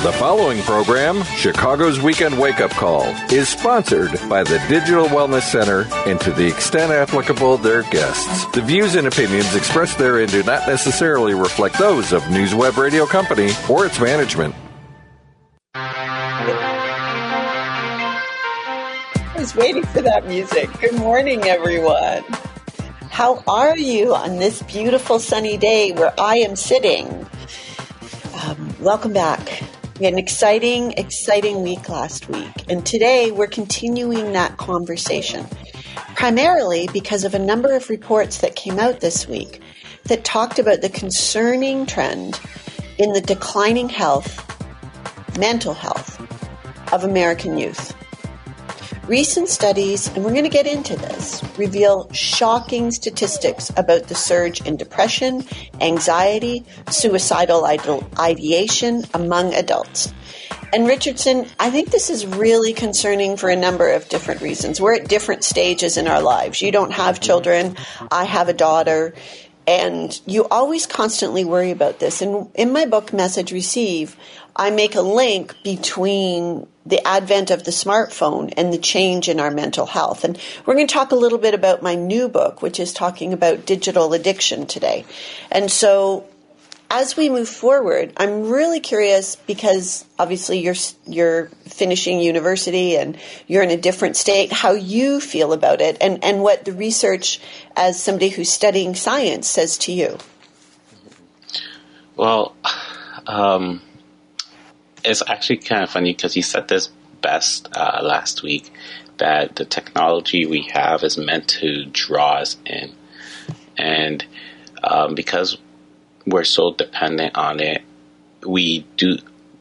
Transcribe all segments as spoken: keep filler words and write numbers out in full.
The following program, Chicago's Weekend Wake-Up Call, is sponsored by the Digital Wellness Center and to the extent applicable, their guests. The views and opinions expressed therein do not necessarily reflect those of NewsWeb Radio Company or its management. I was waiting for that music. Good morning, everyone. How are you on this beautiful sunny day where I am sitting? Um, welcome back. We had an exciting, exciting week last week, and today we're continuing that conversation, primarily because of a number of reports that came out this week that talked about the concerning trend in the declining health, mental health of American youth. Recent studies, and we're going to get into this, reveal shocking statistics about the surge in depression, anxiety, suicidal ideation among adults. And Richardson, I think this is really concerning for a number of different reasons. We're at different stages in our lives. You don't have children. I have a daughter. And you always constantly worry about this. And in my book, Message Receive, I make a link between the advent of the smartphone and the change in our mental health. And we're going to talk a little bit about my new book, which is talking about digital addiction today. And so as we move forward, I'm really curious because obviously you're you're finishing university and you're in a different state, how you feel about it and, and what the research as somebody who's studying science says to you. Well, um, it's actually kind of funny because you said this best uh, last week, that the technology we have is meant to draw us in. And um, because we're so dependent on it, we do,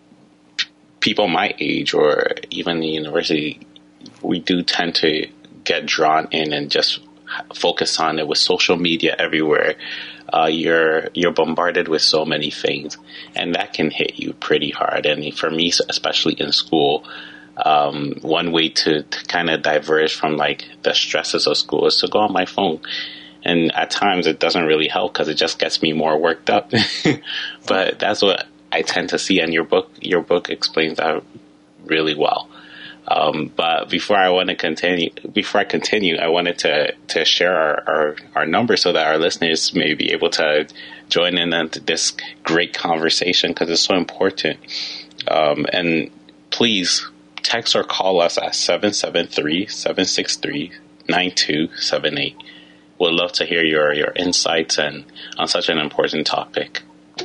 people my age or even the university, we do tend to get drawn in and just focus on it with social media everywhere. Uh, you're you're bombarded with so many things, and that can hit you pretty hard. And for me, especially in school, um, one way to, to kind of diverge from like the stresses of school is to go on my phone. And at times it doesn't really help because it just gets me more worked up. But that's what I tend to see, and your book your book explains that really well. Um, but before I want to continue, before I continue, I wanted to, to share our, our, our numbers so that our listeners may be able to join in on this great conversation because it's so important. Um, and please text or call us at seven seven three, seven six three, nine two seven eight. We'd love to hear your, your insights and on such an important topic.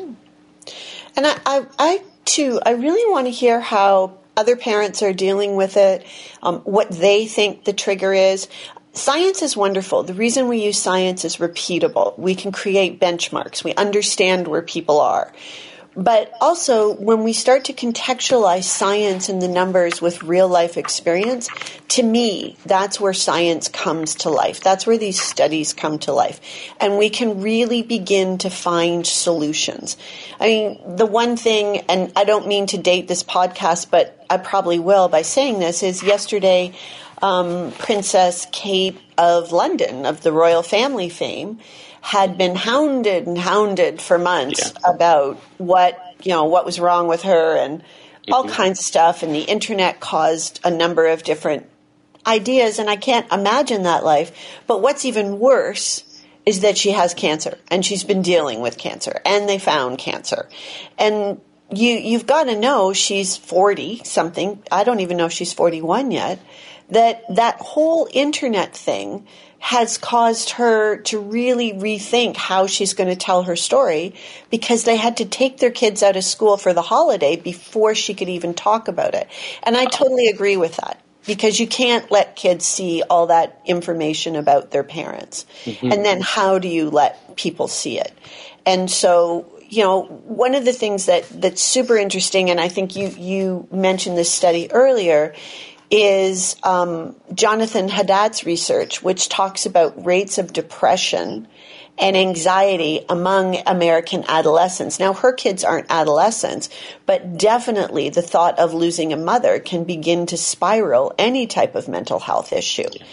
And I, I, I too, I really want to hear how other parents are dealing with it, um, what they think the trigger is. Science is wonderful. The reason we use science is repeatable. We can create benchmarks. We understand where people are. But also, when we start to contextualize science and the numbers with real-life experience, to me, that's where science comes to life. That's where these studies come to life. And we can really begin to find solutions. I mean, the one thing, and I don't mean to date this podcast, but I probably will by saying this, is yesterday, um, Princess Kate of London, of the royal family fame, had been hounded and hounded for months yeah. about what, you know, what was wrong with her and mm-hmm. all kinds of stuff. And the internet caused a number of different ideas. And I can't imagine that life. But what's even worse is that she has cancer and she's been dealing with cancer and they found cancer. And you, you've got to know she's forty something. I don't even know if she's forty-one yet. That that whole internet thing has caused her to really rethink how she's going to tell her story because they had to take their kids out of school for the holiday before she could even talk about it. And I totally agree with that because you can't let kids see all that information about their parents. Mm-hmm. And then how do you let people see it? And so, you know, one of the things that, that's super interesting, and I think you, you mentioned this study earlier, is um, Jonathan Haddad's research, which talks about rates of depression and anxiety among American adolescents. Now, her kids aren't adolescents, but definitely the thought of losing a mother can begin to spiral any type of mental health issue.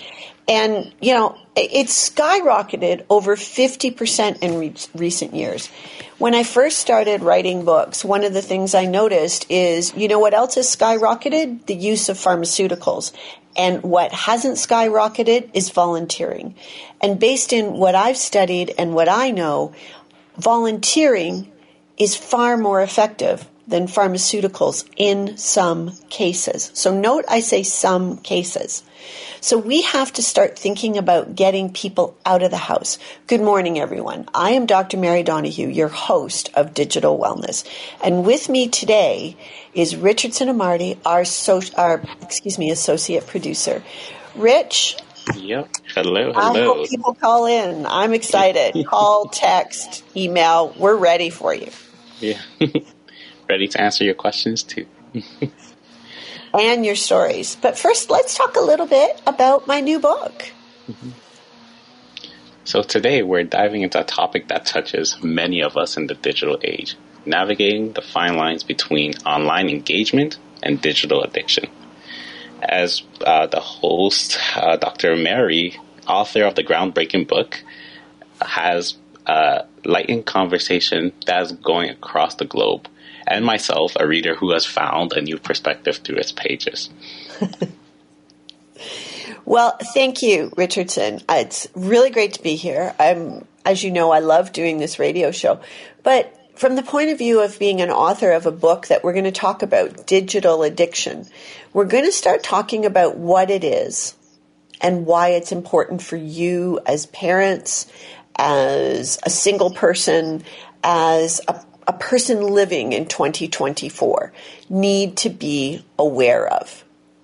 And, you know, it's skyrocketed over fifty percent in re- recent years. When I first started writing books, one of the things I noticed is, you know what else has skyrocketed? The use of pharmaceuticals. And what hasn't skyrocketed is volunteering. And based in what I've studied and what I know, volunteering is far more effective than pharmaceuticals in some cases. So note I say some cases. So we have to start thinking about getting people out of the house. Good morning, everyone. I am Doctor Mary Donahue, your host of Digital Wellness. And with me today is Richardson Amarty, our, so, our excuse me, associate producer. Rich. Yep. Hello, hello. I hope people call in. I'm excited. Call, text, email. We're ready for you. Yeah. Ready to answer your questions too. And your stories. But first, let's talk a little bit about my new book. Mm-hmm. So today we're diving into a topic that touches many of us in the digital age, navigating the fine lines between online engagement and digital addiction. As uh, the host, uh, Doctor Mary, author of the groundbreaking book, has a lightened conversation that's going across the globe, and myself, a reader who has found a new perspective through its pages. Well, thank you, Richardson. It's really great to be here. I'm, as you know, I love doing this radio show. But from the point of view of being an author of a book that we're going to talk about, digital addiction, we're going to start talking about what it is and why it's important for you as parents, as a single person, as a a person living in twenty twenty-four need to be aware of.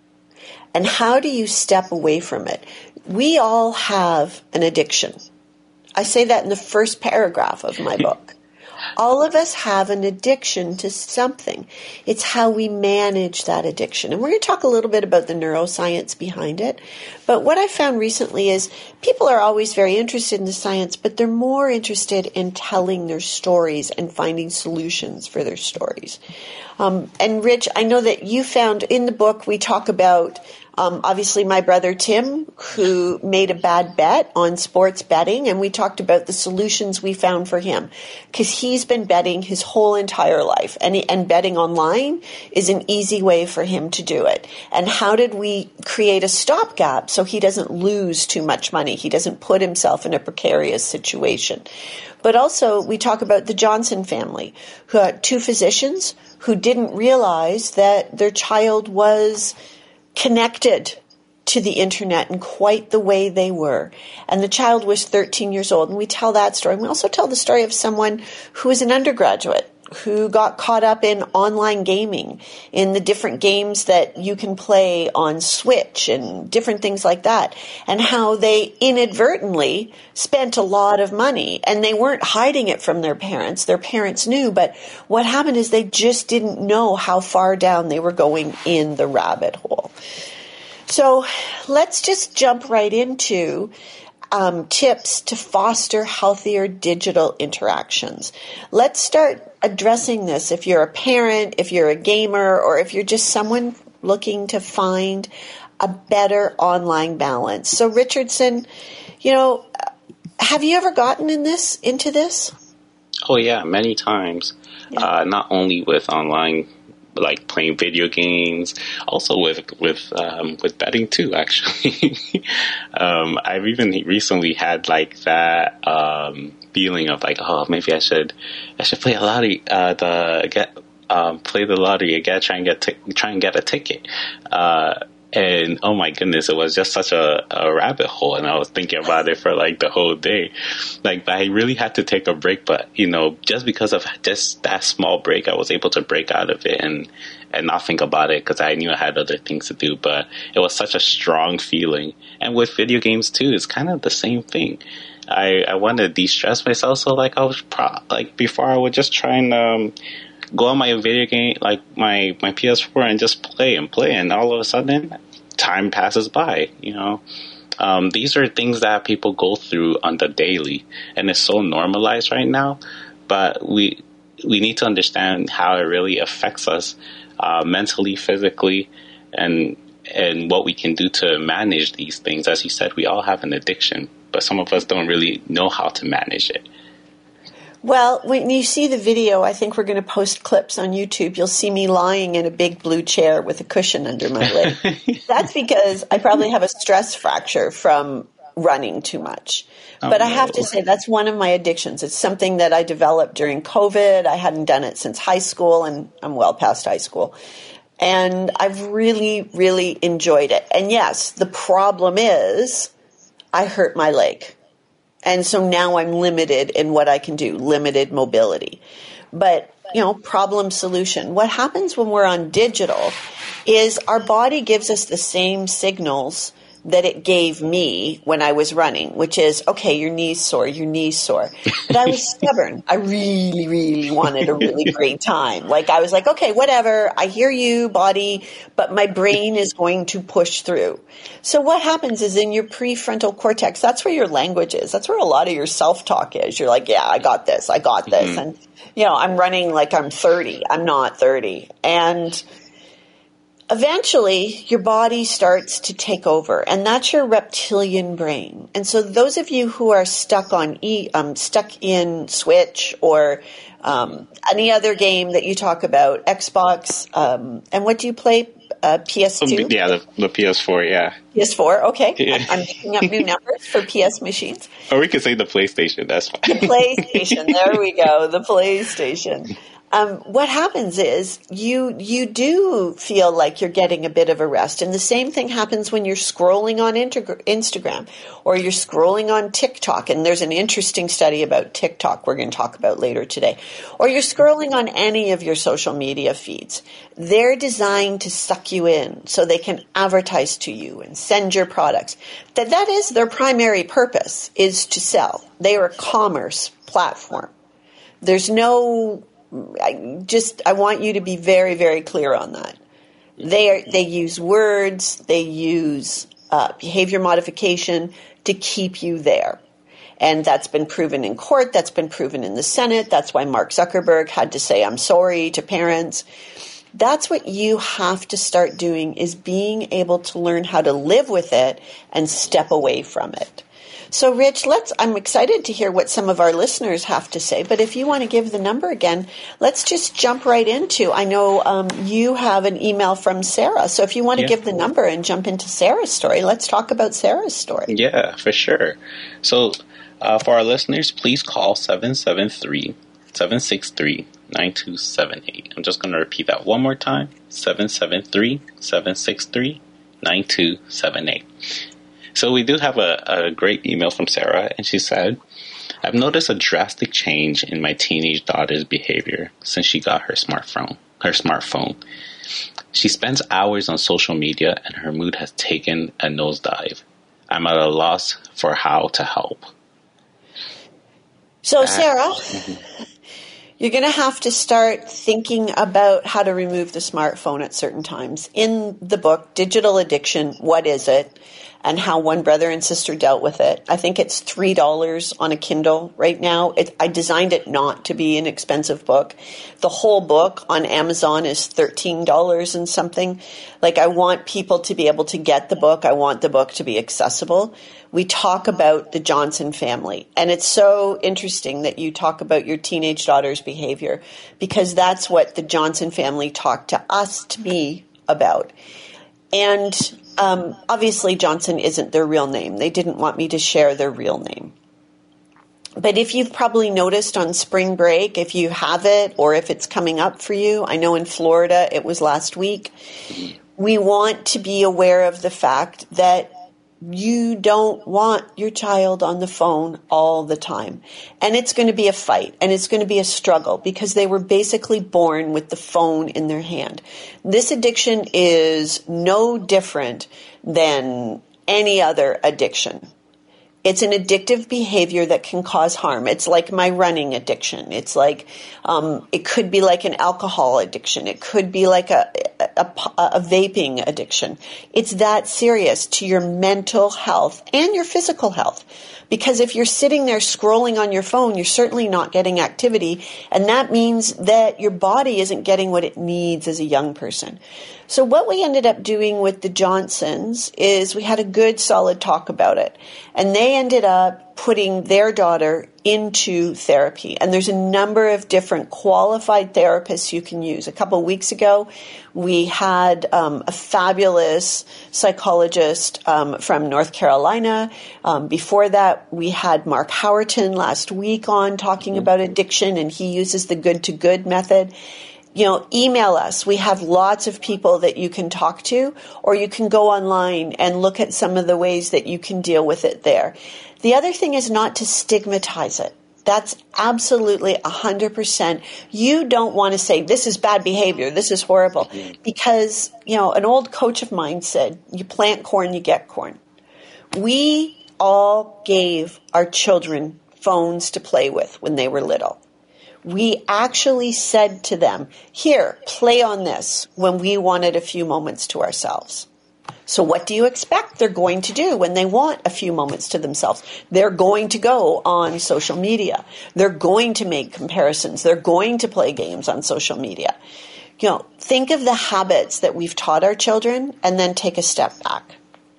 And how do you step away from it? We all have an addiction. I say that in the first paragraph of my book. All of us have an addiction to something. It's how we manage that addiction. And we're going to talk a little bit about the neuroscience behind it. But what I found recently is people are always very interested in the science, but they're more interested in telling their stories and finding solutions for their stories. Um, and Rich, I know that you found in the book we talk about Um, obviously, my brother Tim, who made a bad bet on sports betting, and we talked about the solutions we found for him, because he's been betting his whole entire life, and, he, and betting online is an easy way for him to do it. And how did we create a stopgap so he doesn't lose too much money? He doesn't put himself in a precarious situation. But also, we talk about the Johnson family, who had two physicians who didn't realize that their child was connected to the internet in quite the way they were. And the child was thirteen years old. And we tell that story. And we also tell the story of someone who was an undergraduate who got caught up in online gaming, in the different games that you can play on Switch and different things like that, and how they inadvertently spent a lot of money. And they weren't hiding it from their parents. Their parents knew, but what happened is they just didn't know how far down they were going in the rabbit hole. So let's just jump right into um, tips to foster healthier digital interactions. Let's start addressing this. If you're a parent, if you're a gamer, or if you're just someone looking to find a better online balance. So Richardson, you know, have you ever gotten in this into this? Oh yeah, many times. Yeah. Uh, not only with online, like playing video games, also with with um, with betting too. Actually, um, I've even recently had like that um, feeling of like, oh, maybe I should I should play a lottery, uh, the get um, play the lottery again, try and get t- try and get a ticket. Uh, And oh my goodness, it was just such a, a rabbit hole, and I was thinking about it for like the whole day. Like, I really had to take a break, but you know, just because of just that small break, I was able to break out of it and and not think about it because I knew I had other things to do. But it was such a strong feeling, and with video games too, it's kind of the same thing. I I want to de-stress myself, so like I was pro- like before I would just try and um. go on my video game, like my, my P S four, and just play and play, and all of a sudden, time passes by, you know. Um, these are things that people go through on the daily, and it's so normalized right now, but we we need to understand how it really affects us uh, mentally, physically, and and what we can do to manage these things. As you said, we all have an addiction, but some of us don't really know how to manage it. Well, when you see the video, I think we're going to post clips on YouTube. You'll see me lying in a big blue chair with a cushion under my leg. That's because I probably have a stress fracture from running too much. Oh, but I have no. to say that's one of my addictions. It's something that I developed during COVID. I hadn't done it since high school, and I'm well past high school. And I've really, really enjoyed it. And yes, the problem is I hurt my leg. And so now I'm limited in what I can do, limited mobility. But, you know, problem solution. What happens when we're on digital is our body gives us the same signals that it gave me when I was running, which is, okay, your knee's sore, your knee's sore. But I was stubborn. I really, really wanted a really great time. Like I was like, okay, whatever. I hear you, body, but my brain is going to push through. So what happens is in your prefrontal cortex, that's where your language is. That's where a lot of your self-talk is. You're like, yeah, I got this. I got this. Mm-hmm. And, you know, I'm running like I'm thirty. I'm not thirty. And eventually, your body starts to take over, and that's your reptilian brain. And so, those of you who are stuck on e, um, stuck in Switch or um, any other game that you talk about, Xbox, um, and what do you play? Uh, P S two? Yeah, the, the P S four. Yeah, P S four. Okay, yeah. I'm picking up new numbers for P S machines. Or we could say the PlayStation. That's fine. The PlayStation. There we go. The PlayStation. Um, what happens is you you do feel like you're getting a bit of a rest. And the same thing happens when you're scrolling on Integ- Instagram or you're scrolling on TikTok. And there's an interesting study about TikTok we're going to talk about later today. Or you're scrolling on any of your social media feeds. They're designed to suck you in so they can advertise to you and send your products. That that is their primary purpose, is to sell. They are a commerce platform. There's no... I just, I want you to be very, very clear on that. They are, they use words, they use uh, behavior modification to keep you there. And that's been proven in court, that's been proven in the Senate. That's why Mark Zuckerberg had to say, I'm sorry to parents. That's what you have to start doing, is being able to learn how to live with it and step away from it. So, Rich, let's, I'm excited to hear what some of our listeners have to say, but if you want to give the number again, let's just jump right into, I know um, you have an email from Sarah, so if you want to yeah. give the number and jump into Sarah's story, let's talk about Sarah's story. Yeah, for sure. So, uh, for our listeners, please call seven seven three, seven six three, nine two seven eight. I'm just going to repeat that one more time, seven seven three, seven six three, nine two seven eight. So we do have a, a great email from Sarah, and she said, I've noticed a drastic change in my teenage daughter's behavior since she got her smartphone. Her smartphone. She spends hours on social media, and her mood has taken a nosedive. I'm at a loss for how to help. So, uh, Sarah, mm-hmm. you're going to have to start thinking about how to remove the smartphone at certain times. In the book, Digital Addiction, What Is It? And how one brother and sister dealt with it. I think it's three dollars on a Kindle right now. It, I designed it not to be an expensive book. The whole book on Amazon is thirteen dollars and something. Like, I want people to be able to get the book. I want the book to be accessible. We talk about the Johnson family. And it's so interesting that you talk about your teenage daughter's behavior, because that's what the Johnson family talked to us, to me, about. And Um, obviously, Johnson isn't their real name. They didn't want me to share their real name. But if you've probably noticed on spring break, if you have it or if it's coming up for you, I know in Florida it was last week, we want to be aware of the fact that you don't want your child on the phone all the time. And it's going to be a fight, and it's going to be a struggle, because they were basically born with the phone in their hand. This addiction is no different than any other addiction. It's an addictive behavior that can cause harm. It's like my running addiction. It's like, um, it could be like an alcohol addiction. It could be like a, a, a vaping addiction. It's that serious to your mental health and your physical health. Because if you're sitting there scrolling on your phone, you're certainly not getting activity. And that means that your body isn't getting what it needs as a young person. So what we ended up doing with the Johnsons is we had a good, solid talk about it. And they ended up putting their daughter into therapy. And there's a number of different qualified therapists you can use. A couple of weeks ago, we had um, a fabulous psychologist um, from North Carolina. Um, before that, we had Mark Howerton last week on talking mm-hmm. about addiction, and he uses the good to good method. You know, email us. We have lots of people that you can talk to, or you can go online and look at some of the ways that you can deal with it there. The other thing is not to stigmatize it. That's absolutely one hundred percent. You don't want to say, this is bad behavior, this is horrible. Because, you know, an old coach of mine said, you plant corn, you get corn. We all gave our children phones to play with when they were little. We actually said to them, here, play on this, when we wanted a few moments to ourselves. So what do you expect they're going to do when they want a few moments to themselves? They're going to go on social media. They're going to make comparisons. They're going to play games on social media. You know, think of the habits that we've taught our children and then take a step back.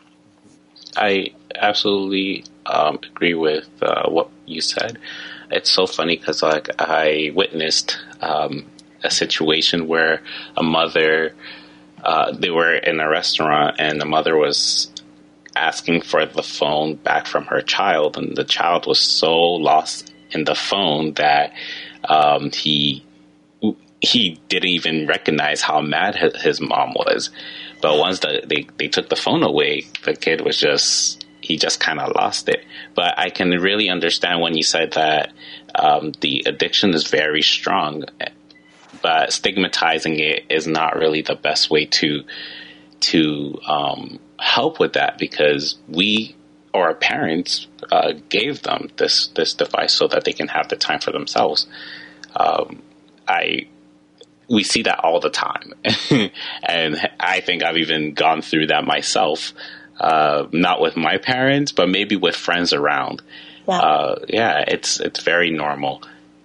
I absolutely um, agree with uh, what you said. It's so funny because like I witnessed um, a situation where a mother, uh, they were in a restaurant and the mother was asking for the phone back from her child, and the child was so lost in the phone that um, he he didn't even recognize how mad his, his mom was. But once the, they, they took the phone away, the kid was just... he just kind of lost it. But I can really understand when you said that um, the addiction is very strong, but stigmatizing it is not really the best way to to um, help with that, because we or our parents uh, gave them this this device so that they can have the time for themselves. Um, I we see that all the time, and I think I've even gone through that myself. Uh, not with my parents, but maybe with friends around. Yeah, uh, yeah it's it's very normal.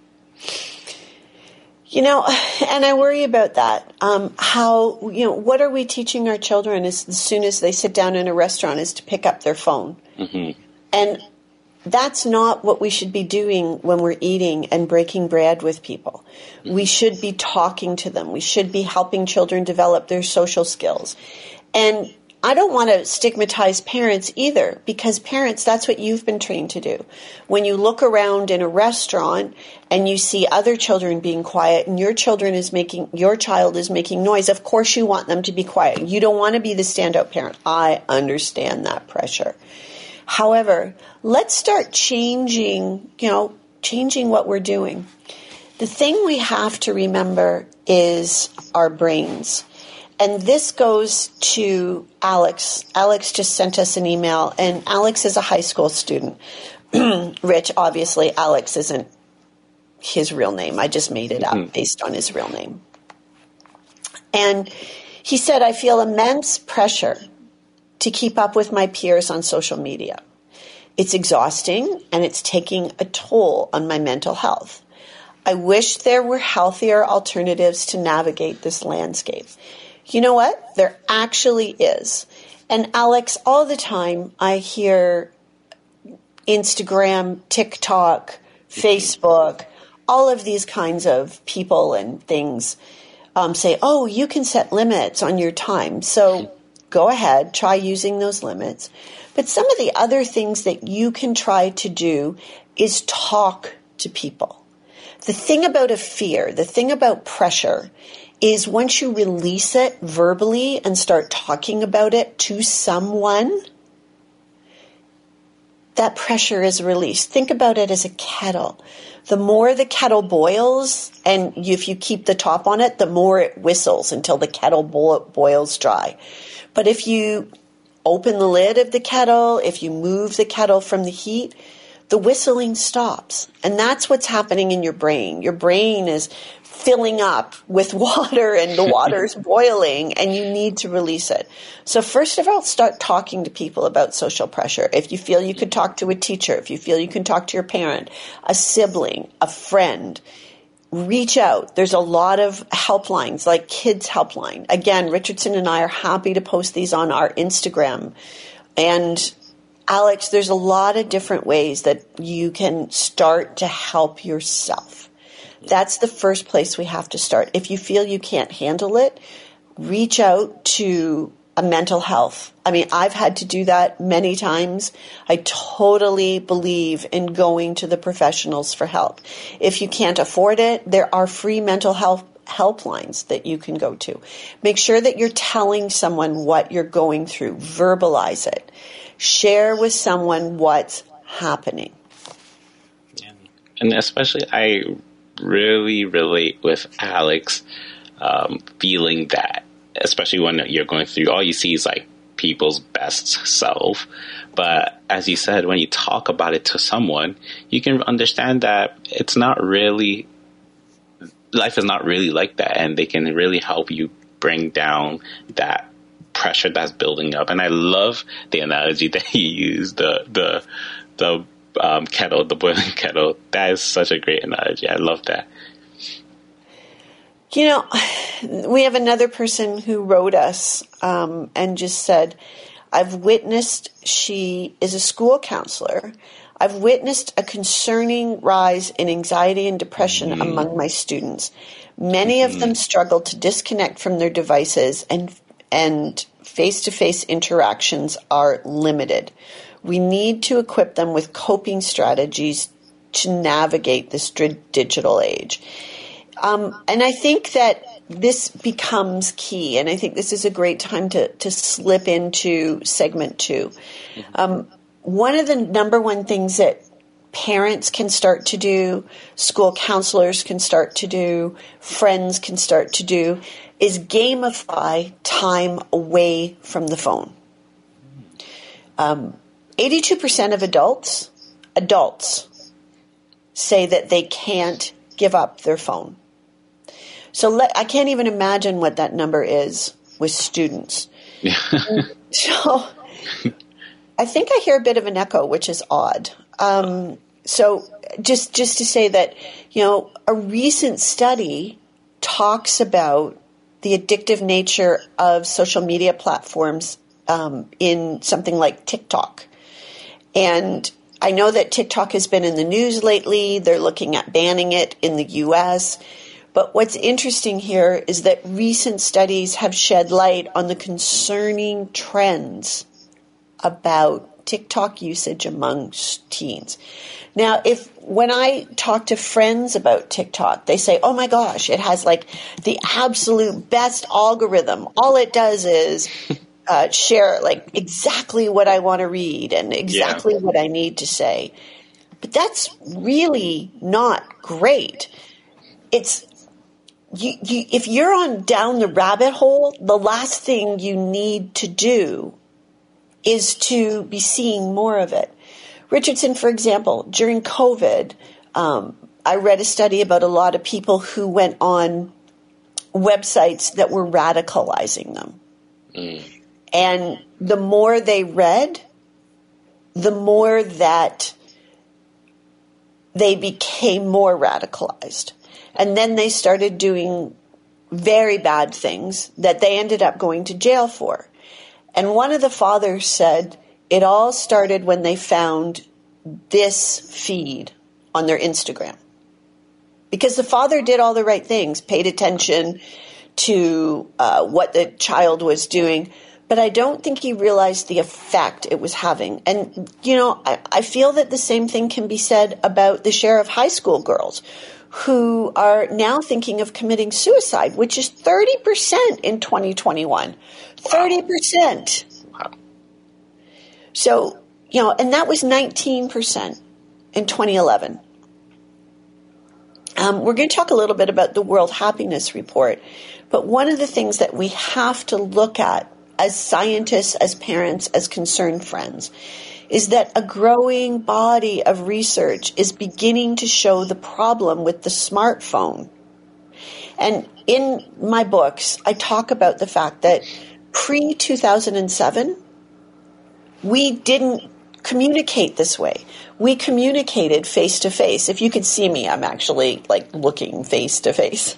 You know, and I worry about that. Um, how, you know, what are we teaching our children as, as soon as they sit down in a restaurant is to pick up their phone? Mm-hmm. And that's not what we should be doing when we're eating and breaking bread with people. Mm-hmm. We should be talking to them. We should be helping children develop their social skills. And I don't want to stigmatize parents either, because parents, that's what you've been trained to do. When you look around in a restaurant and you see other children being quiet and your children is making, your child is making noise, of course you want them to be quiet. You don't want to be the standout parent. I understand that pressure. However, let's start changing, you know, changing what we're doing. The thing we have to remember is our brains. And this goes to Alex. Alex just sent us an email, and Alex is a high school student. Rich, obviously, Alex isn't his real name. I just made it up mm-hmm. based on his real name. And he said, I feel immense pressure to keep up with my peers on social media. It's exhausting, and it's taking a toll on my mental health. I wish there were healthier alternatives to navigate this landscape. You know what? There actually is. And Alex, all the time I hear Instagram, TikTok, Facebook, all of these kinds of people and things um, say, oh, you can set limits on your time. So go ahead, try using those limits. But some of the other things that you can try to do is talk to people. The thing about a fear, the thing about pressure is once you release it verbally and start talking about it to someone, that pressure is released. Think about it as a kettle. The more the kettle boils, and if you keep the top on it, the more it whistles until the kettle boils dry. But if you open the lid of the kettle, if you move the kettle from the heat, the whistling stops. And that's what's happening in your brain. Your brain is filling up with water and the water's boiling and you need to release it. So first of all, start talking to people about social pressure. If you feel you could talk to a teacher, if you feel you can talk to your parent, a sibling, a friend, reach out. There's a lot of helplines like Kids Helpline. Again, Richardson and I are happy to post these on our Instagram. And Alex, there's a lot of different ways that you can start to help yourself. That's the first place we have to start. If you feel you can't handle it, reach out to a mental health. I mean, I've had to do that many times. I totally believe in going to the professionals for help. If you can't afford it, there are free mental health helplines that you can go to. Make sure that you're telling someone what you're going through. Verbalize it. Share with someone what's happening. Yeah. And especially, I really relate with Alex um, feeling that, especially when you're going through, all you see is like people's best self. But as you said, when you talk about it to someone, you can understand that it's not really, life is not really like that. And they can really help you bring down that pressure that's building up. And I love the analogy that you used, the, the, the, Um, kettle, the boiling kettle. That is such a great analogy. I love that. You know, we have another person who wrote us um, and just said, I've witnessed, she is a school counselor. I've witnessed a concerning rise in anxiety and depression mm. among my students. Many mm-hmm. of them struggle to disconnect from their devices, and and face-to-face interactions are limited. We need to equip them with coping strategies to navigate this digital age. Um, and I think that this becomes key, and I think this is a great time to, to slip into segment two. Um, one of the number one things that parents can start to do, school counselors can start to do, friends can start to do, is gamify time away from the phone. Um, eighty-two percent of adults, adults say that they can't give up their phone. So let, I can't even imagine what that number is with students. Yeah. So I think I hear a bit of an echo, which is odd. Um, so just, just to say that, you know, a recent study talks about the addictive nature of social media platforms um, in something like TikTok. And I know that TikTok has been in the news lately. They're looking at banning it in the U S. But what's interesting here is that recent studies have shed light on the concerning trends about TikTok usage among teens. Now, if when I talk to friends about TikTok, they say, oh my gosh, it has like the absolute best algorithm. All it does is uh, share like exactly what I want to read and exactly yeah. what I need to say. But that's really not great. It's you, you, if you're on down the rabbit hole, the last thing you need to do is to be seeing more of it. Richardson, for example, during COVID, um, I read a study about a lot of people who went on websites that were radicalizing them. Mm. And the more they read, the more that they became more radicalized. And then they started doing very bad things that they ended up going to jail for. And one of the fathers said it all started when they found this feed on their Instagram. Because the father did all the right things, paid attention to uh, what the child was doing, but I don't think he realized the effect it was having. And, you know, I, I feel that the same thing can be said about the share of high school girls who are now thinking of committing suicide, which is thirty percent in twenty twenty-one. thirty percent. Wow. So, you know, and that was nineteen percent in twenty eleven. Um, we're going to talk a little bit about the World Happiness Report, but one of the things that we have to look at as scientists, as parents, as concerned friends, is that a growing body of research is beginning to show the problem with the smartphone. And in my books, I talk about the fact that pre two thousand seven, we didn't communicate this way. We communicated face to face. If you could see me, I'm actually like looking face to face.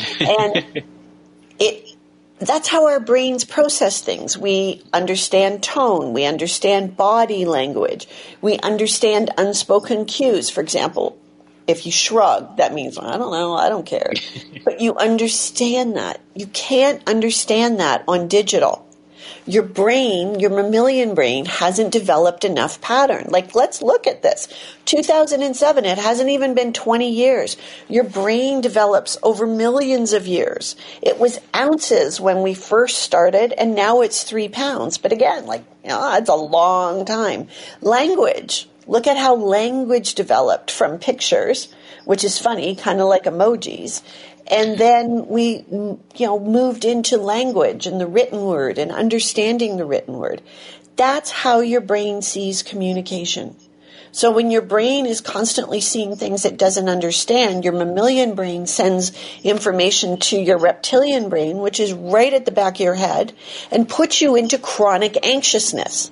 And it that's how our brains process things. We understand tone. We understand body language. We understand unspoken cues. For example, if you shrug, that means, I don't know, I don't care. But you understand that. You can't understand that on digital. Your brain, your mammalian brain, hasn't developed enough pattern. Like, let's look at this. two thousand seven, it hasn't even been twenty years. Your brain develops over millions of years. It was ounces when we first started, and now it's three pounds. But again, like, you know, it's a long time. Language. Look at how language developed from pictures, which is funny, kind of like emojis. And then we, you know, moved into language and the written word and understanding the written word. That's how your brain sees communication. So when your brain is constantly seeing things it doesn't understand, your mammalian brain sends information to your reptilian brain, which is right at the back of your head, and puts you into chronic anxiousness.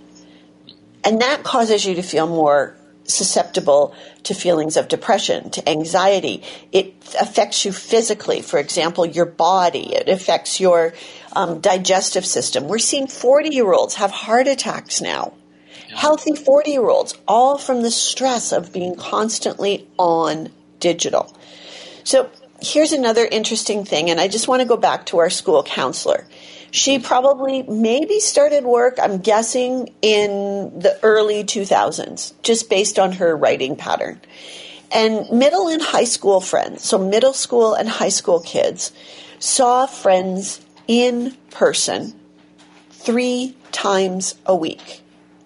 And that causes you to feel more susceptible to feelings of depression, to anxiety. It affects you physically. For example, your body. It affects your um, digestive system. We're seeing forty-year-olds have heart attacks now. Yeah. Healthy forty-year-olds, all from the stress of being constantly on digital. So here's another interesting thing, and I just want to go back to our school counselor. She probably maybe started work, I'm guessing, in the early two thousands, just based on her writing pattern. And middle and high school friends, so middle school and high school kids, saw friends in person three times a week.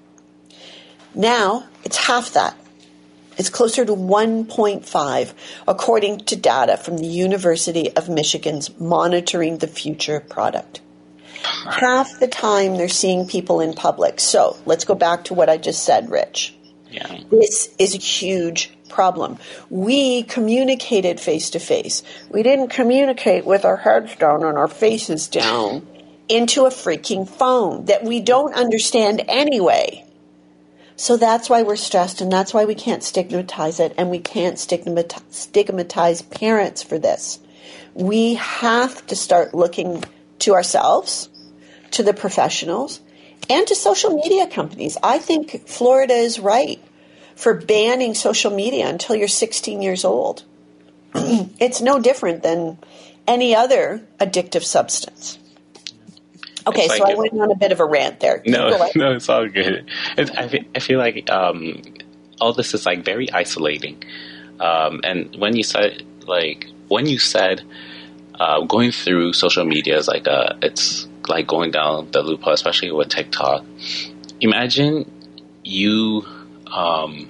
Now, it's half that. It's closer to one point five, according to data from the University of Michigan's Monitoring the Future product. Half the time they're seeing people in public. So let's go back to what I just said, Rich. Yeah. This is a huge problem. We communicated face to face. We didn't communicate with our heads down and our faces down into a freaking phone that we don't understand anyway. So that's why we're stressed, and that's why we can't stigmatize it, and we can't stigmatize, stigmatize parents for this. We have to start looking to ourselves, to the professionals, and to social media companies. I think Florida is right for banning social media until you're sixteen years old. It's no different than any other addictive substance. Okay, like so I went on a bit of a rant there. Can no, no, it's all good. It's, I, feel, I feel like um, all this is like very isolating. Um, and when you said, like, when you said uh, going through social media is like a, it's like going down the loophole, especially with TikTok. Imagine you um,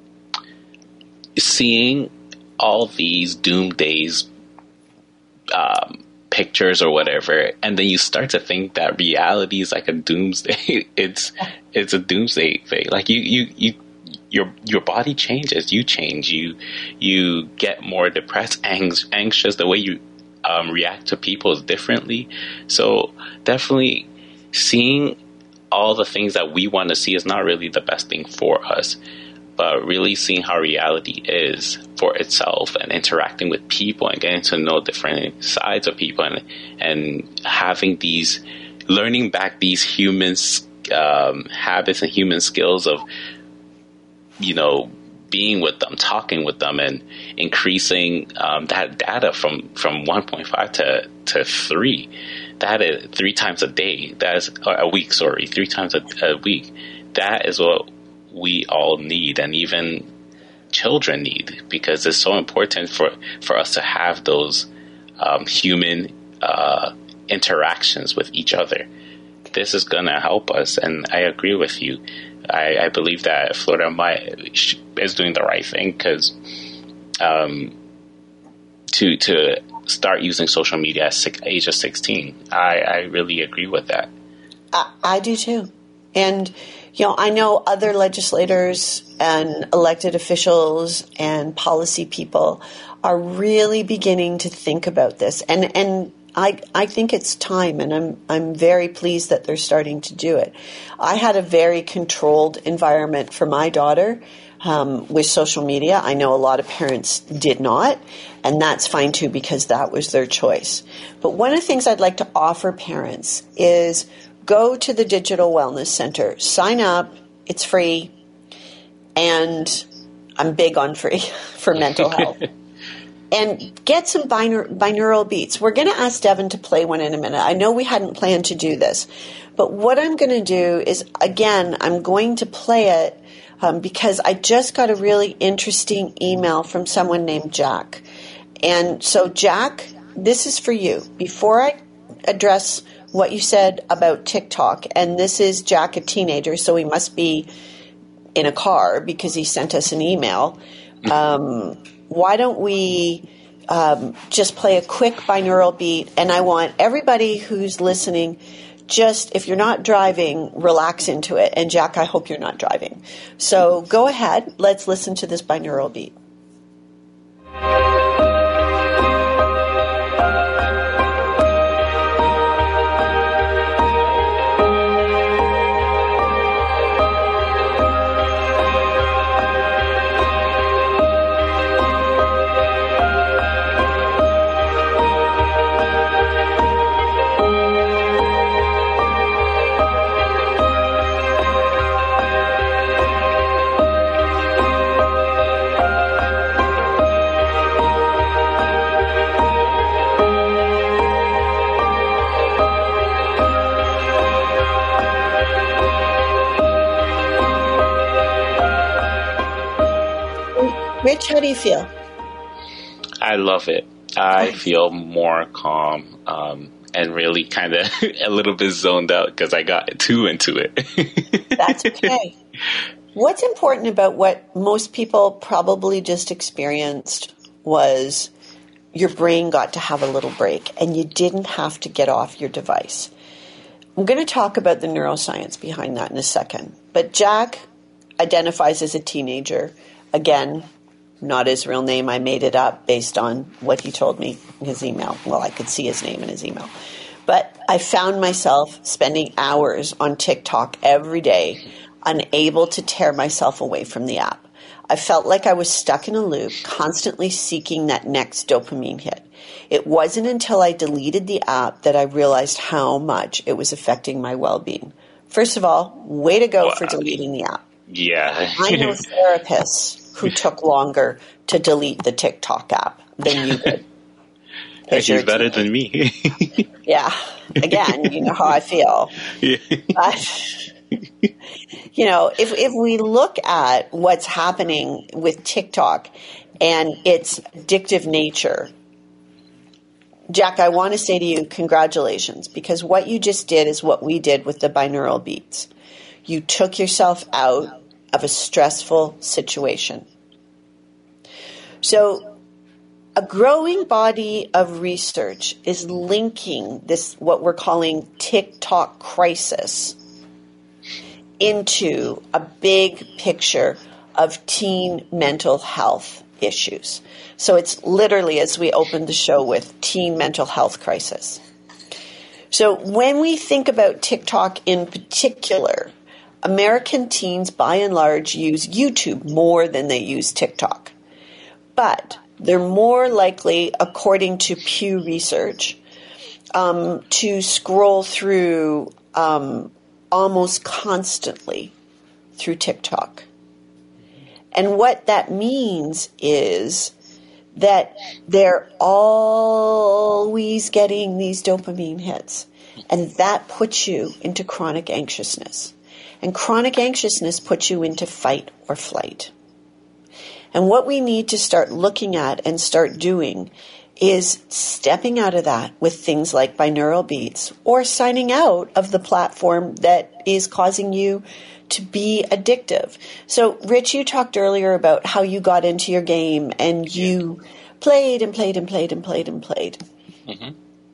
seeing all these doomsdays um, pictures or whatever, and then you start to think that reality is like a doomsday. It's it's a doomsday thing. Like you you you. Your your body changes. You change. You you get more depressed, anx- anxious. The way you um, react to people differently. So definitely seeing all the things that we want to see is not really the best thing for us, but really seeing how reality is for itself and interacting with people and getting to know different sides of people and and having these, learning back these human um, habits and human skills of, you know, being with them, talking with them, and increasing um, that data from, from one point five to, to three. That is three times a day. That is a week, sorry, three times a, a week. That is what we all need, and even children need, because it's so important for, for us to have those um, human uh, interactions with each other. This is going to help us, and I agree with you. I, I believe that Florida might, is doing the right thing, because um, to to start using social media at six, age of sixteen, I, I really agree with that. I, I do too. And, you know, I know other legislators and elected officials and policy people are really beginning to think about this. And and I I think it's time, and I'm I'm very pleased that they're starting to do it. I had a very controlled environment for my daughter um, with social media. I know a lot of parents did not, and that's fine too, because that was their choice. But one of the things I'd like to offer parents is go to the Digital Wellness Center, sign up, it's free, and I'm big on free for mental health. And get some bineur- binaural beats. We're going to ask Devin to play one in a minute. I know we hadn't planned to do this, but what I'm going to do is, again, I'm going to play it um, because I just got a really interesting email from someone named Jack. And so, Jack, this is for you. Before I address what you said about TikTok, and this is Jack, a teenager, so he must be in a car because he sent us an email. Um, why don't we um, just play a quick binaural beat? And I want everybody who's listening, just if you're not driving, relax into it. And Jack, I hope you're not driving. So go ahead. Let's listen to this binaural beat. Rich, how do you feel? I love it. I feel more calm um, and really kind of a little bit zoned out because I got too into it. That's okay. What's important about what most people probably just experienced was your brain got to have a little break and you didn't have to get off your device. I'm going to talk about the neuroscience behind that in a second. But Jack identifies as a teenager. Again, not his real name. I made it up based on what he told me in his email. Well, I could see his name in his email. But I found myself spending hours on TikTok every day, unable to tear myself away from the app. I felt like I was stuck in a loop, constantly seeking that next dopamine hit. It wasn't until I deleted the app that I realized how much it was affecting my well-being. First of all, way to go wow. for deleting the app. Yeah. I know therapists who took longer to delete the TikTok app than you did. He's better than me. Yeah. Again, you know how I feel. Yeah. But, you know, if if we look at what's happening with TikTok and its addictive nature, Jack, I want to say to you, congratulations, because what you just did is what we did with the binaural beats. You took yourself out of a stressful situation. So a growing body of research is linking this, what we're calling TikTok crisis, into a big picture of teen mental health issues. So it's literally, as we opened the show with, teen mental health crisis. So when we think about TikTok in particular, American teens, by and large, use YouTube more than they use TikTok. But they're more likely, according to Pew Research, um, to scroll through um, almost constantly through TikTok. And what that means is that they're always getting these dopamine hits. And that puts you into chronic anxiousness. And chronic anxiousness puts you into fight or flight. And what we need to start looking at and start doing is stepping out of that with things like binaural beats or signing out of the platform that is causing you to be addictive. So, Rich, you talked earlier about how you got into your game and you played and played and played and played and played. Mm-hmm.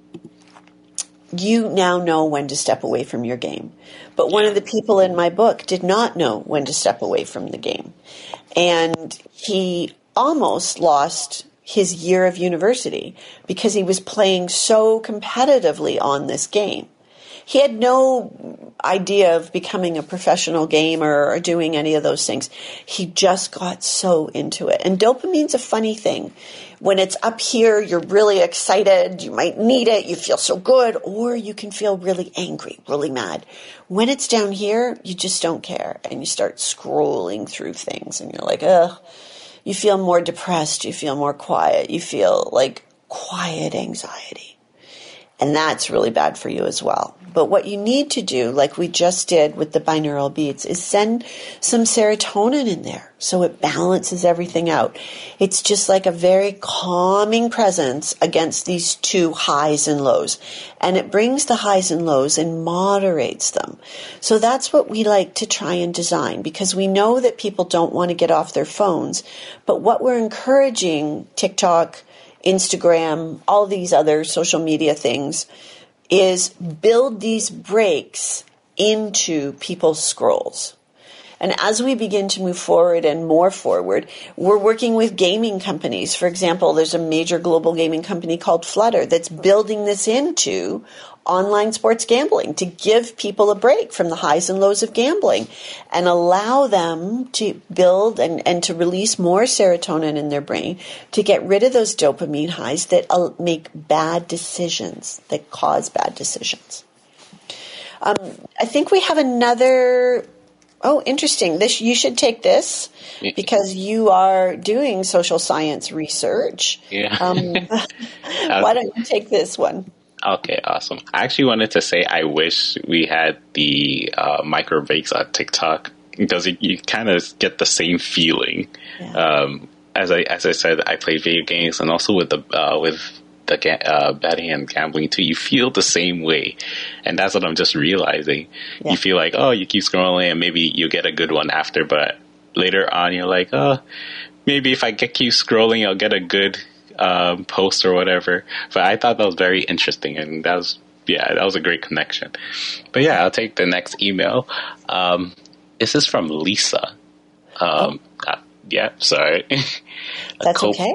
You now know when to step away from your game. But one of the people in my book did not know when to step away from the game. And he almost lost his year of university because he was playing so competitively on this game. He had no idea of becoming a professional gamer or doing any of those things. He just got so into it. And dopamine's a funny thing. When it's up here, you're really excited. You might need it. You feel so good. Or you can feel really angry, really mad. When it's down here, you just don't care. And you start scrolling through things. And you're like, ugh. You feel more depressed. You feel more quiet. You feel like quiet anxiety. And that's really bad for you as well. But what you need to do, like we just did with the binaural beats, is send some serotonin in there so it balances everything out. It's just like a very calming presence against these two highs and lows. And it brings the highs and lows and moderates them. So that's what we like to try and design, because we know that people don't want to get off their phones. But what we're encouraging, TikTok, Instagram, all these other social media things, is build these breaks into people's scrolls. And as we begin to move forward and more forward, we're working with gaming companies. For example, there's a major global gaming company called Flutter that's building this into online sports gambling to give people a break from the highs and lows of gambling and allow them to build and, and to release more serotonin in their brain to get rid of those dopamine highs that uh, make bad decisions, that cause bad decisions. Um, I think we have another... Oh, interesting. This you should take this because you are doing social science research. Yeah. Um, why don't you take this one? Okay, awesome. I actually wanted to say I wish we had the uh, micro breaks on TikTok because you, you kind of get the same feeling. Yeah. Um, as I as I said, I play video games, and also with the uh, with the ga- uh, betting and gambling too. You feel the same way, and that's what I'm just realizing. Yeah. You feel like, oh, you keep scrolling, and maybe you get a good one after, but later on, you're like, oh, maybe if I get keep scrolling, I'll get a good Um, post or whatever. But I thought that was very interesting, and that was yeah that was a great connection. But yeah, I'll take the next email. Um, this is from Lisa. Um, oh. uh, yeah, sorry. That's co- okay.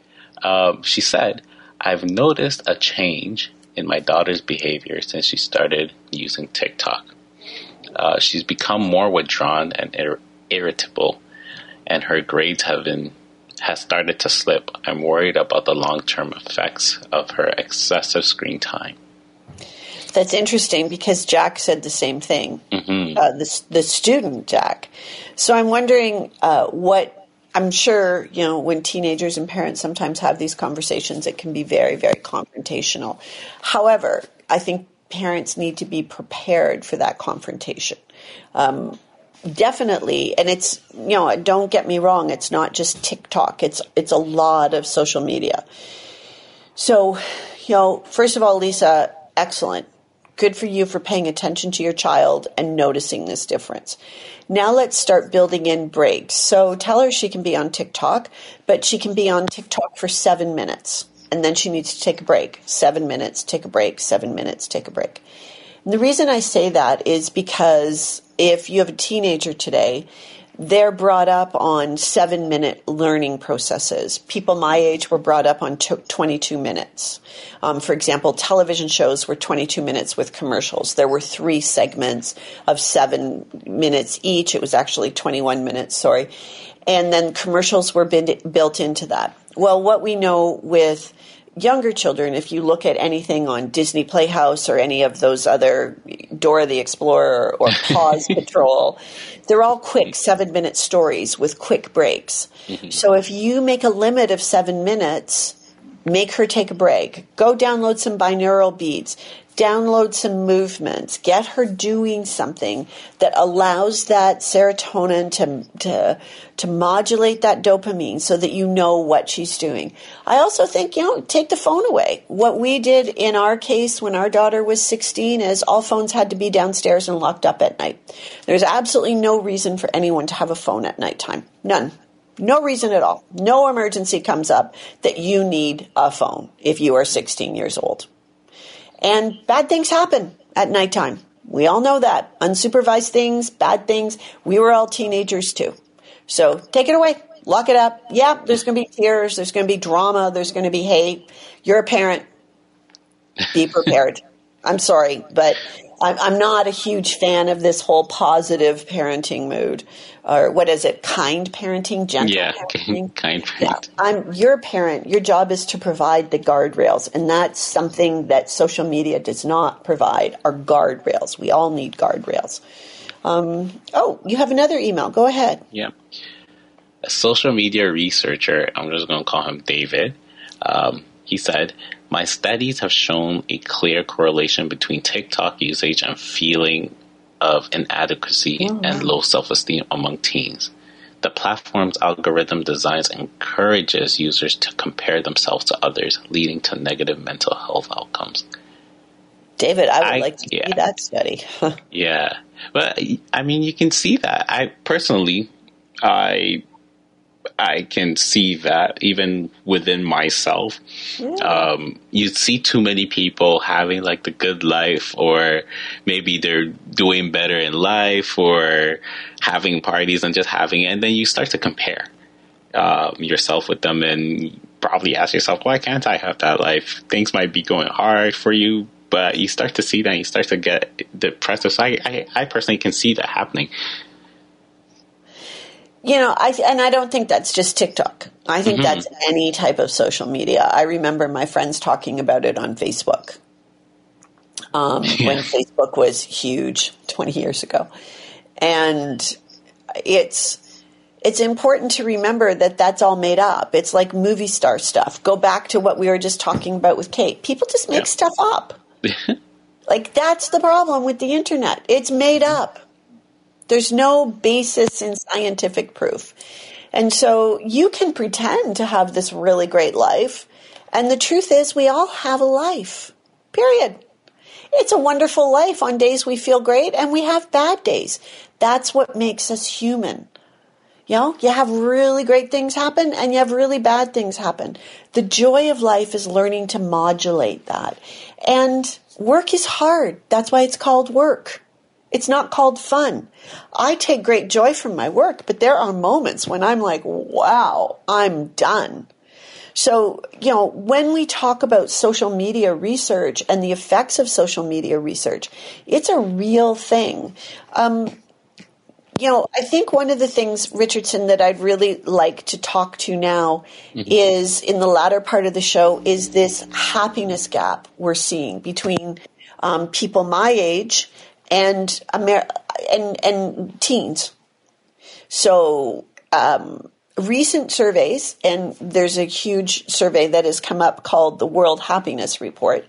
Um, she said, I've noticed a change in my daughter's behavior since she started using TikTok. Uh, she's become more withdrawn and ir- irritable, and her grades have been has started to slip. I'm worried about the long-term effects of her excessive screen time. That's interesting because Jack said the same thing, mm-hmm. uh, the, the student, Jack. So I'm wondering uh, what, I'm sure, you know, when teenagers and parents sometimes have these conversations, it can be very, very confrontational. However, I think parents need to be prepared for that confrontation. Um Definitely. And it's, you know, don't get me wrong. It's not just TikTok. It's, it's a lot of social media. So, you know, first of all, Lisa, excellent. Good for you for paying attention to your child and noticing this difference. Now let's start building in breaks. So tell her she can be on TikTok, but she can be on TikTok for seven minutes. And then she needs to take a break. Seven minutes, take a break, seven minutes, take a break. And the reason I say that is because if you have a teenager today, they're brought up on seven-minute learning processes. People my age were brought up on twenty-two minutes. Um, for example, television shows were twenty-two minutes with commercials. There were three segments of seven minutes each. It was actually twenty-one minutes, sorry. And then commercials were built into that. Well, what we know with younger children, if you look at anything on Disney Playhouse or any of those other Dora the Explorer or Paws Patrol, they're all quick seven-minute stories with quick breaks. Mm-hmm. So if you make a limit of seven minutes, make her take a break. Go download some binaural beats. Download some movements. Get her doing something that allows that serotonin to, to, to modulate that dopamine so that you know what she's doing. I also think, you know, take the phone away. What we did in our case when our daughter was sixteen is all phones had to be downstairs and locked up at night. There's absolutely no reason for anyone to have a phone at nighttime. None. No reason at all. No emergency comes up that you need a phone if you are sixteen years old. And bad things happen at nighttime. We all know that. Unsupervised things, bad things. We were all teenagers too. So take it away. Lock it up. Yeah, there's going to be tears. There's going to be drama. There's going to be hate. You're a parent. Be prepared. I'm sorry, but I'm, I'm not a huge fan of this whole positive parenting mood. Or what is it? Kind parenting? Gentle yeah, parenting? kind parenting. Yeah, I'm, you're a parent. Your job is to provide the guardrails. And that's something that social media does not provide, are guardrails. We all need guardrails. Um, oh, you have another email. Go ahead. Yeah. A social media researcher, I'm just going to call him David, um, he said, my studies have shown a clear correlation between TikTok usage and feeling of inadequacy mm-hmm. and low self-esteem among teens. The platform's algorithm designs encourages users to compare themselves to others, leading to negative mental health outcomes. David, I would I, like to yeah. see that study. yeah. But, I mean, you can see that. I personally, I... I can see that even within myself. Yeah. Um, you see too many people having like the good life, or maybe they're doing better in life, or having parties and just having it. And then you start to compare um, yourself with them and probably ask yourself, why can't I have that life? Things might be going hard for you, but you start to see that and you start to get depressed. So I, I, I personally can see that happening. You know, I and I don't think that's just TikTok. I think mm-hmm. that's any type of social media. I remember my friends talking about it on Facebook um, yeah. when Facebook was huge twenty years ago. And it's it's important to remember that that's all made up. It's like movie star stuff. Go back to what we were just talking about with Kate. People just make yeah. stuff up. Like, that's the problem with the internet. It's made up. There's no basis in scientific proof. And so you can pretend to have this really great life. And the truth is, we all have a life, period. It's a wonderful life. On days we feel great, and we have bad days. That's what makes us human. You know, you have really great things happen, and you have really bad things happen. The joy of life is learning to modulate that. And work is hard. That's why it's called work. It's not called fun. I take great joy from my work, but there are moments when I'm like, wow, I'm done. So, you know, when we talk about social media research and the effects of social media research, it's a real thing. Um, you know, I think one of the things, Richardson, that I'd really like to talk to now mm-hmm. is, in the latter part of the show, is this happiness gap we're seeing between um, people my age and Amer- and and teens. So um, recent surveys, and there's a huge survey that has come up called the World Happiness Report,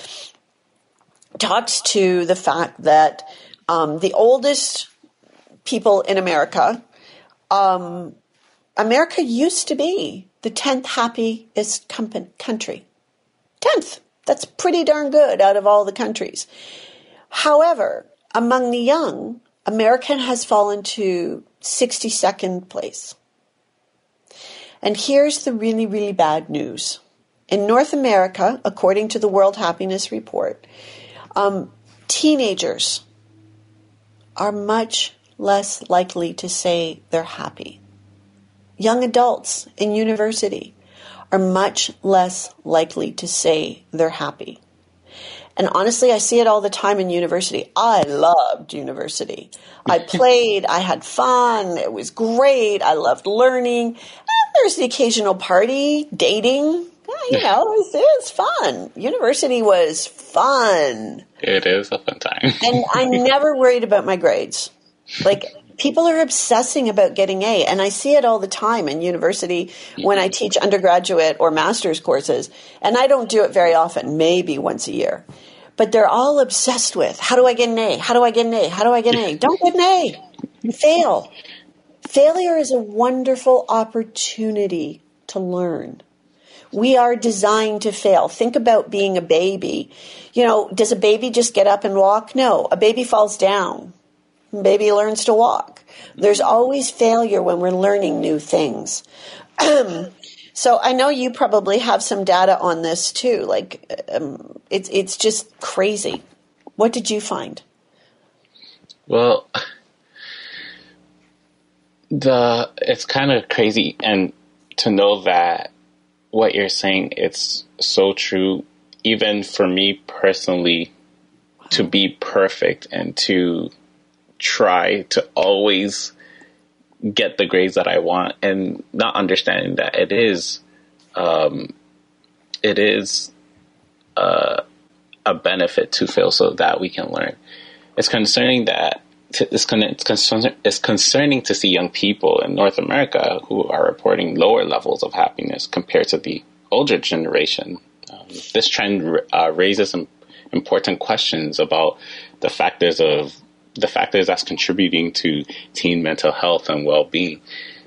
talks to the fact that um, the oldest people in America, um, America used to be the tenth happiest com- country. tenth. That's pretty darn good out of all the countries. However, among the young, America has fallen to sixty-second place. And here's the really, really bad news. In North America, according to the World Happiness Report, um, teenagers are much less likely to say they're happy. Young adults in university are much less likely to say they're happy. And honestly, I see it all the time in university. I loved university. I played, I had fun, it was great, I loved learning. And there's the occasional party, dating. You know, it was, it was fun. University was fun. It is a fun time. And I never worried about my grades. Like, people are obsessing about getting A, and I see it all the time in university when I teach undergraduate or master's courses, and I don't do it very often, maybe once a year. But they're all obsessed with, how do I get an A? How do I get an A? How do I get an A? Don't get an A. Fail. Failure is a wonderful opportunity to learn. We are designed to fail. Think about being a baby. You know, does a baby just get up and walk? No, a baby falls down. A baby learns to walk. There's always failure when we're learning new things. So I know you probably have some data on this too. Like, um, it's it's just crazy. What did you find? Well, the it's kind of crazy, and to know that what you're saying, it's so true. Even for me personally, to be perfect and to try to always get the grades that I want, and not understanding that it is, um, it is uh, a benefit to fail so that we can learn. It's concerning that it's, con- it's, concern- it's concerning to see young people in North America who are reporting lower levels of happiness compared to the older generation. Um, this trend uh, raises some important questions about the factors of the factors that's contributing to teen mental health and well-being.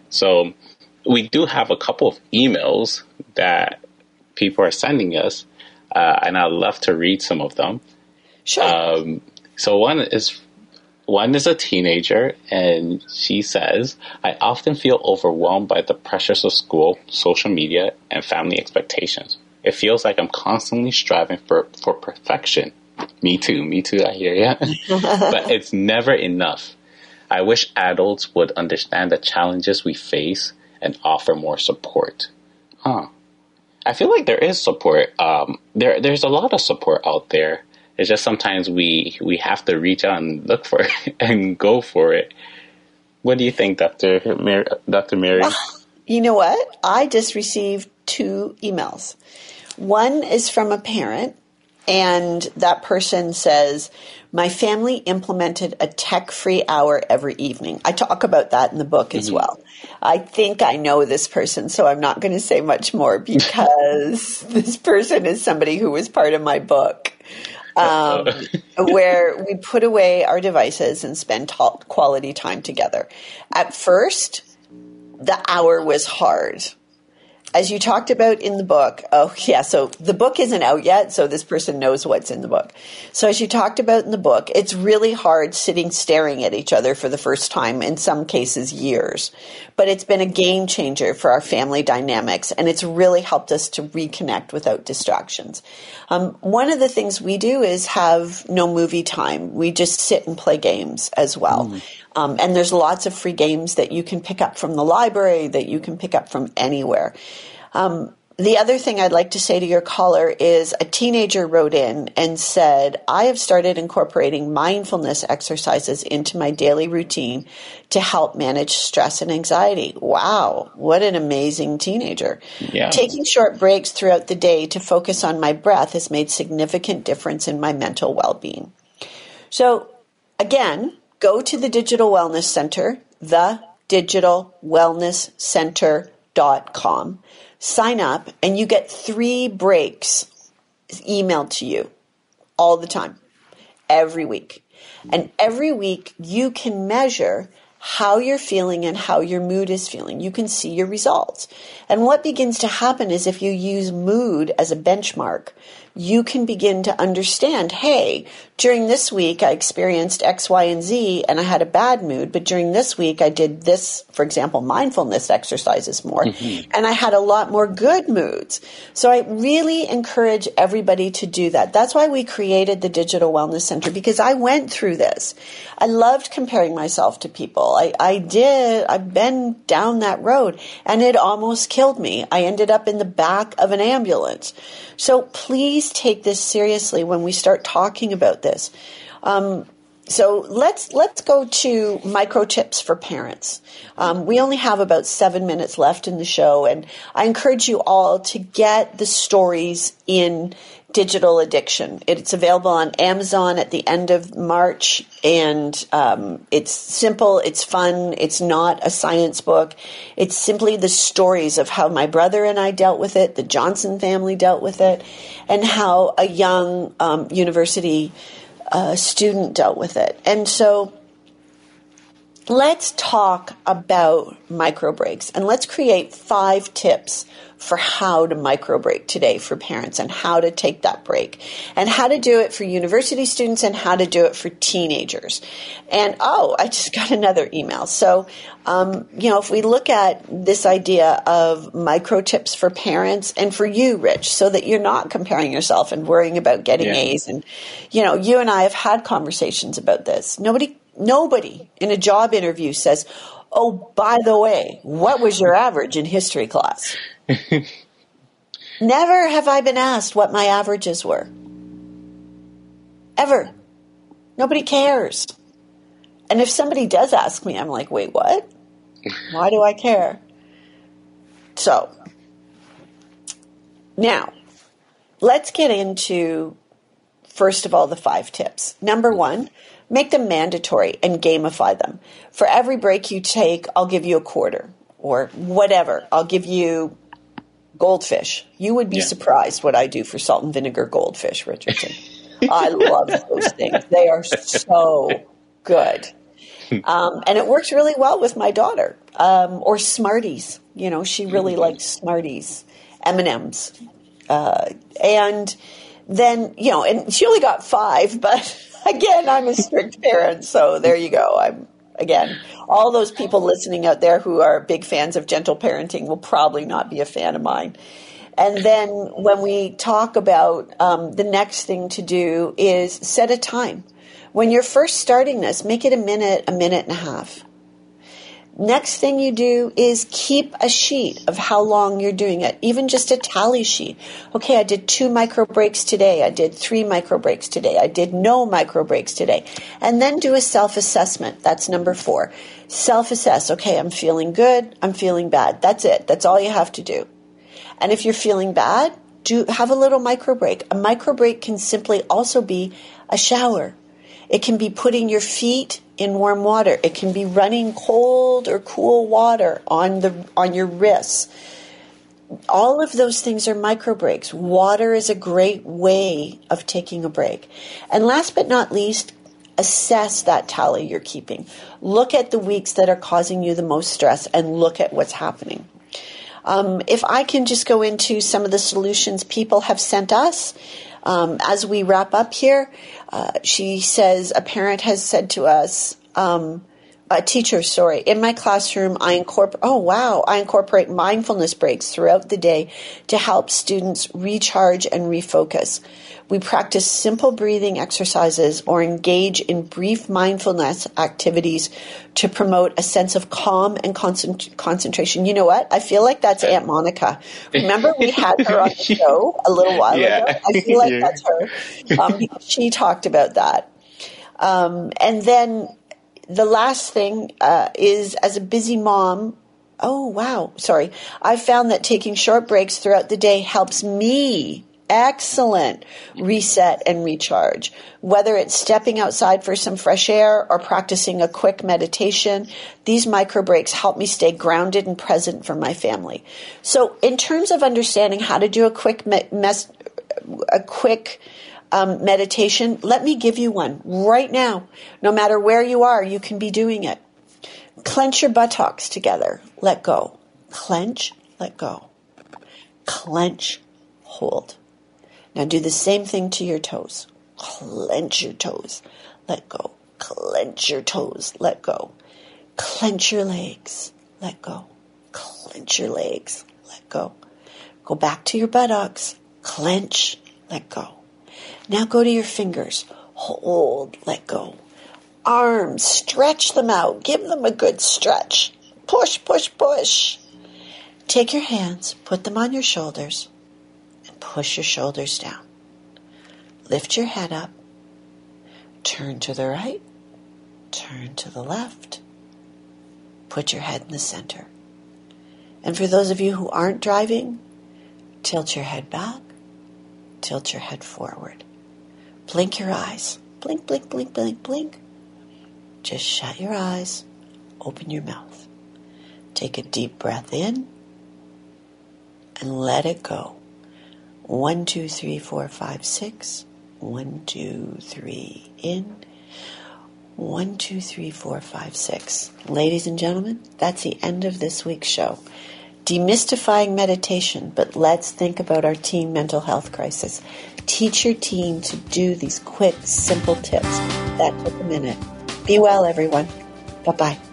So we do have a couple of emails that people are sending us, uh, and I'd love to read some of them. Sure. Um, so one is one is a teenager, and she says, "I often feel overwhelmed by the pressures of school, social media, and family expectations. It feels like I'm constantly striving for, for perfection." Me too, me too, I hear ya. But it's never enough. I wish adults would understand the challenges we face and offer more support. Huh. I feel like there is support. Um, there, there's a lot of support out there. It's just sometimes we, we have to reach out and look for it and go for it. What do you think, Doctor Mary? Doctor Mary? Well, you know what? I just received two emails. One is from a parent, and that person says, "My family implemented a tech-free hour every evening." I talk about that in the book as mm-hmm. well. I think I know this person, so I'm not going to say much more because this person is somebody who was part of my book, um, where we put away our devices and spend t- quality time together. At first, the hour was hard. As you talked about in the book, oh yeah, so the book isn't out yet, so this person knows what's in the book. So as you talked about in the book, it's really hard sitting staring at each other for the first time, in some cases years. But it's been a game changer for our family dynamics, and it's really helped us to reconnect without distractions. Um, one of the things we do is have no movie time. We just sit and play games as well. Mm. Um, and there's lots of free games that you can pick up from the library, that you can pick up from anywhere. Um, the other thing I'd like to say to your caller is a teenager wrote in and said, "I have started incorporating mindfulness exercises into my daily routine to help manage stress and anxiety." Wow, what an amazing teenager. Yeah. "Taking short breaks throughout the day to focus on my breath has made significant difference in my mental well-being." So again, go to the Digital Wellness Center, the digital wellness center dot com. Sign up, and you get three breaks emailed to you all the time, every week. And every week you can measure how you're feeling and how your mood is feeling. You can see your results. And what begins to happen is if you use mood as a benchmark, you can begin to understand, hey, during this week I experienced X, Y, and Z and I had a bad mood, but during this week I did this, for example, mindfulness exercises more, mm-hmm. and I had a lot more good moods. So I really encourage everybody to do that. That's why we created the Digital Wellness Center, because I went through this. I loved comparing myself to people. I, I did. I've been down that road, and it almost killed me. I ended up in the back of an ambulance. So please take this seriously when we start talking about this. Um, so let's let's go to micro tips for parents. Um, we only have about seven minutes left in the show, and I encourage you all to get the stories in Digital Addiction. It's available on Amazon at the end of March, and um, it's simple, it's fun, it's not a science book. It's simply the stories of how my brother and I dealt with it, the Johnson family dealt with it, and how a young um, university uh, student dealt with it. And so let's talk about micro breaks, and let's create five tips for how to micro break today for parents, and how to take that break, and how to do it for university students, and how to do it for teenagers. And oh, I just got another email. So, um, you know, if we look at this idea of micro tips for parents and for you, Rich, so that you're not comparing yourself and worrying about getting yeah. A's. And, you know, you and I have had conversations about this. Nobody, nobody in a job interview says, Oh, by the way, what was your average in history class? Never have I been asked what my averages were. Ever. Nobody cares. And if somebody does ask me, I'm like, wait, what? Why do I care? So, now, let's get into, first of all, the five tips. Number one, make them mandatory and gamify them. For every break you take, I'll give you a quarter or whatever. I'll give you goldfish. You would be yeah. surprised what I do for salt and vinegar goldfish, Richardson. I love those things. They are so good. Um, and it works really well with my daughter. Um, or Smarties. You know, she really mm-hmm. likes Smarties. M and M's. Uh, and then, you know, and she only got five, but again, I'm a strict parent, so there you go. I'm, again, all those people listening out there who are big fans of gentle parenting will probably not be a fan of mine. And then when we talk about um, the next thing to do is set a time. When you're first starting this, make it a minute, a minute and a half. Next thing you do is keep a sheet of how long you're doing it, even just a tally sheet. Okay, I did two micro breaks today. I did three micro breaks today. I did no micro breaks today. And then do a self-assessment. That's number four. Self-assess. Okay, I'm feeling good. I'm feeling bad. That's it. That's all you have to do. And if you're feeling bad, do have a little micro break. A micro break can simply also be a shower. It can be putting your feet in warm water. It can be running cold or cool water on the on your wrists. All of those things are micro breaks. Water is a great way of taking a break. And last but not least, assess that tally you're keeping. Look at the weeks that are causing you the most stress and look at what's happening. Um, if I can just go into some of the solutions people have sent us um, as we wrap up here. Uh, she says a parent has said to us, um, a teacher, sorry, in my classroom, I incorporate, oh wow, I incorporate mindfulness breaks throughout the day to help students recharge and refocus. We practice simple breathing exercises or engage in brief mindfulness activities to promote a sense of calm and concent- concentration. You know what? I feel like that's Aunt Monica. Remember we had her on the show a little while yeah. ago? I feel like yeah. that's her. Um, she talked about that. Um, and then the last thing uh, is, as a busy mom, oh, wow, sorry. I found that taking short breaks throughout the day helps me excellent reset and recharge. Whether it's stepping outside for some fresh air or practicing a quick meditation, these micro breaks help me stay grounded and present for my family. So in terms of understanding how to do a quick me- mes- a quick um, meditation, let me give you one right now. No matter where you are, you can be doing it. Clench your buttocks together. Let go. Clench, let go. Clench, hold. Now do the same thing to your toes. Clench your toes. Let go. Clench your toes. Let go. Clench your legs. Let go. Clench your legs. Let go. Go back to your buttocks. Clench. Let go. Now go to your fingers. Hold. Let go. Arms. Stretch them out. Give them a good stretch. Push, push, push. Take your hands. Put them on your shoulders. Push your shoulders down. Lift your head up. Turn to the right. Turn to the left. Put your head in the center. And for those of you who aren't driving, tilt your head back. Tilt your head forward. Blink your eyes. Blink, blink, blink, blink, blink. Just shut your eyes. Open your mouth. Take a deep breath in and let it go. One, two, three, four, five, six. One, two, three, in. One, two, three, four, five, six. Ladies and gentlemen, that's the end of this week's show. Demystifying meditation, but let's think about our teen mental health crisis. Teach your teen to do these quick, simple tips. That took a minute. Be well, everyone. Bye-bye.